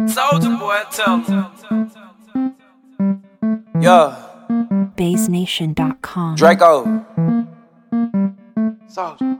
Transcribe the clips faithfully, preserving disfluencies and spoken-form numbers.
Soldier boy, tell him. Yeah. Bass Nation dot com. Draco. Soldier.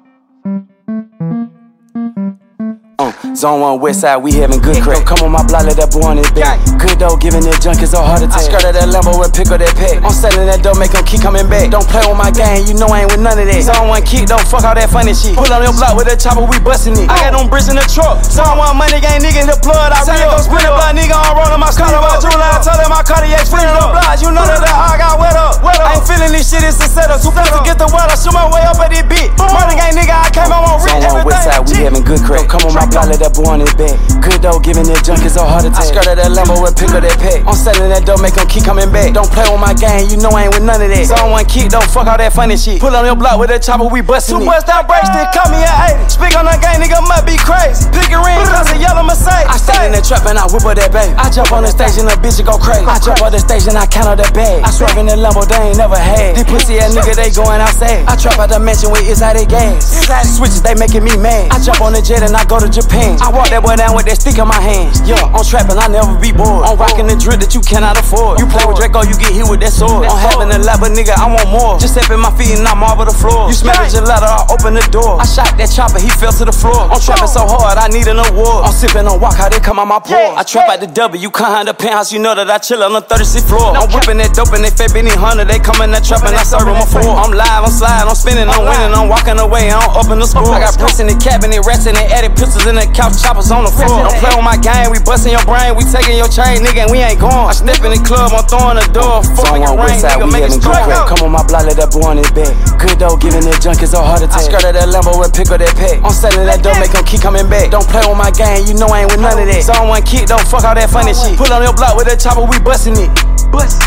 Uh, Zone one west side, we having good crack. Come on my block, let that boy on his back. Good though, giving that junk is a heart attack. I skirted that Lambo and pick up that pack. I'm selling that dope, make him keep coming back. Don't play with my game, you know I ain't with none of that. Zone one kick, don't fuck all that funny shit. Pull on your block with a chopper, we bustin' it. I got them bricks in the truck. Zone one money gang, nigga, the blood, I real. Spin a block, nigga, I'm rolling my car. My jewel, I tell him my Cartier split up. Blocks, you know that the hog got wet up. I ain't feeling this shit, it's a setup. Too fast to get the water, shoot my way up at this bitch. Murder gang, nigga, I came out on rich. Zone one west side, we having good crack. Come on my block, let that boy on his back. Good though, giving that junk is a heart attack. I skirted that Lambo and pick up that pack. I'm selling that dope, make him keep coming back. Don't play with my game, you know I ain't with none of that. Zone one kick, don't fuck all that funny shit. Pull on your block with a chopper, we bustin' it. Two bust down brakes, then call me at eighty. Speak on that game, nigga, must be crazy. Pick a ring, cause a yellow Mercedes. I stay in the trap and I whip up that baby. I jump on the stage and the bitch go crazy. I jump on the stage and I count up that bag. I swerve in the Lambo, they ain't never had. These pussy ass nigga, they going outside. I trap out the mansion with it's out of gas. Switches, they making me mad. I jump on the jet and I go to Japan. I walk that boy down with that stick in my hand. Yeah, I'm trapping, I never be bored. I'm rocking the drip that you cannot afford. You play with Draco, you get hit with that sword. I'm having a lot, but nigga, I want more. Just stepping my feet and I marble the floor. You smell the gelato, I open the door. I shot that chopper, he fell to the floor. I'm trapping so hard, I need an award. I'm sipping on walk, how they come out my pores. I trap out the W, you behind the penthouse, you know that I chill on the thirty-sixth floor. I'm whipping that dope and they fat Benny Hunter. They come in that trap and I serve them a four. I'm live, I'm sliding, I'm spinning, I'm winning, I'm walking away, I don't open the score. I got bricks in the cabinet, rats in the attic, pistols in the couch, choppers on the floor. Don't play with my game, we bustin' your brain, we taking your chain, nigga, and we ain't going. I step in the club, I'm throwing the door, fuck make it rain, nigga, make it strike. Come on my block, let that boy on his back. Good though, giving that junk is a heart attack. I skirted that Lambo and pick up that pack. I'm selling that dope, make him keep coming back. Don't play with my game, you know I ain't with none of that. Zone one kick, don't fuck all that funny shit. Pull on your block with a chopper, we bustin' it. Bust.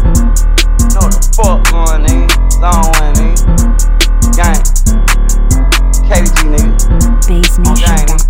Know the fuck going, nigga. Zone one, nigga. Gang. K D G, nigga. Bass Nation.